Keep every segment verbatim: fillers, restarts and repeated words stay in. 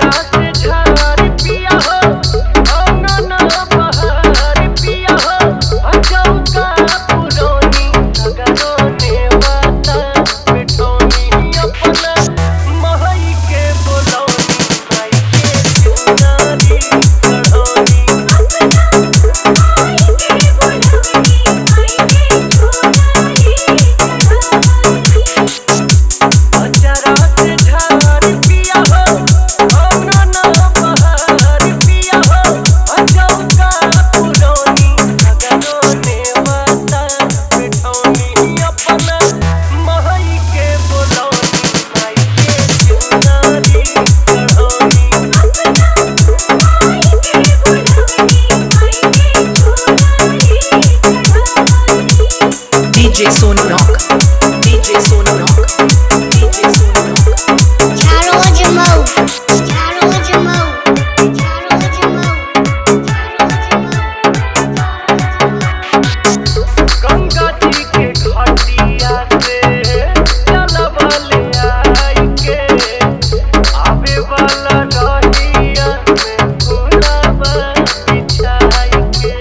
D J Sonu Rock, D J Sonu Rock, D J Sonu Rock. Charo Jamo, Charo Jamo, Charo Jamo, Ganga ji के घाटिया से चलवले आई के आवे वाला रहिया में फुलावा बिछाई के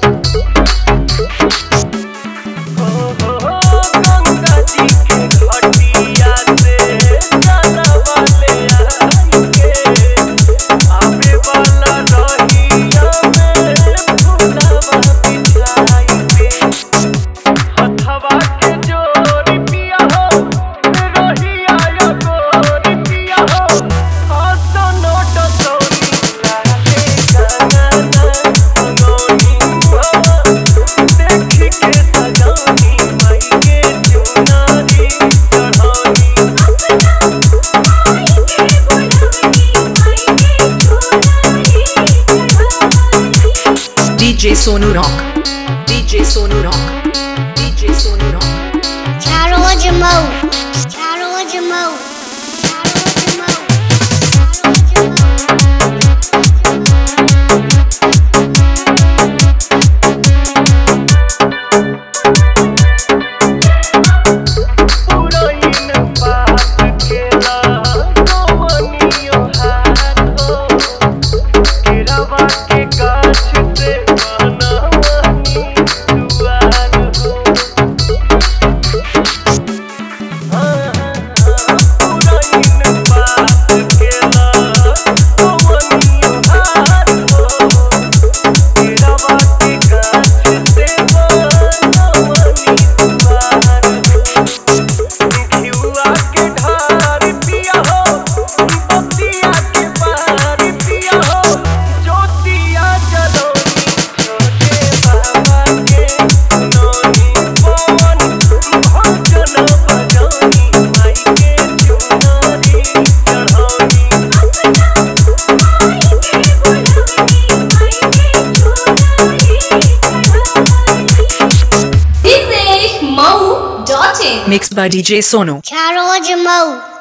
हो हो हो गंगा जी के घाटिया से चलवले आई के आवे वाला रहिया में फुलावा बिछाई के हथवा के जोरी पिया हो रोहिया यो गोरी पिया हो हाथ नोट सोनी लाले गाना अंगोनी हो देखी के सजानी मई के चुनारी चढ़ानी D J Sonu Rock, D J Sonu Rock, D J Sonu Rock. Charo Jamo, Charo Jamo, Charo पुरैन पात केला कमनियो हाथ हो केरावा के गाछ से बनवनी दुआर हो पुरैन पात केला कमनियो हाथ हो केरावा के गाछ से बनवनी दुआर हो घिउआ के ढार पिया हो बतिया के पार पिया हो ज्योतिया जलोनी छोटे बाबा के नोनी पवन भजन बजानी माई के चुनारी चढ़ानी This is Mau dot in. Mixed by D J Sonu. Jamo.